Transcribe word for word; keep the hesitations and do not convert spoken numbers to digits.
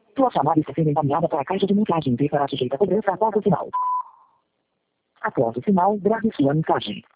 Sua chamada está sendo encaminhada para a caixa de mensagens e será sujeita a cobrança após o sinal. Após o sinal, grave sua mensagem.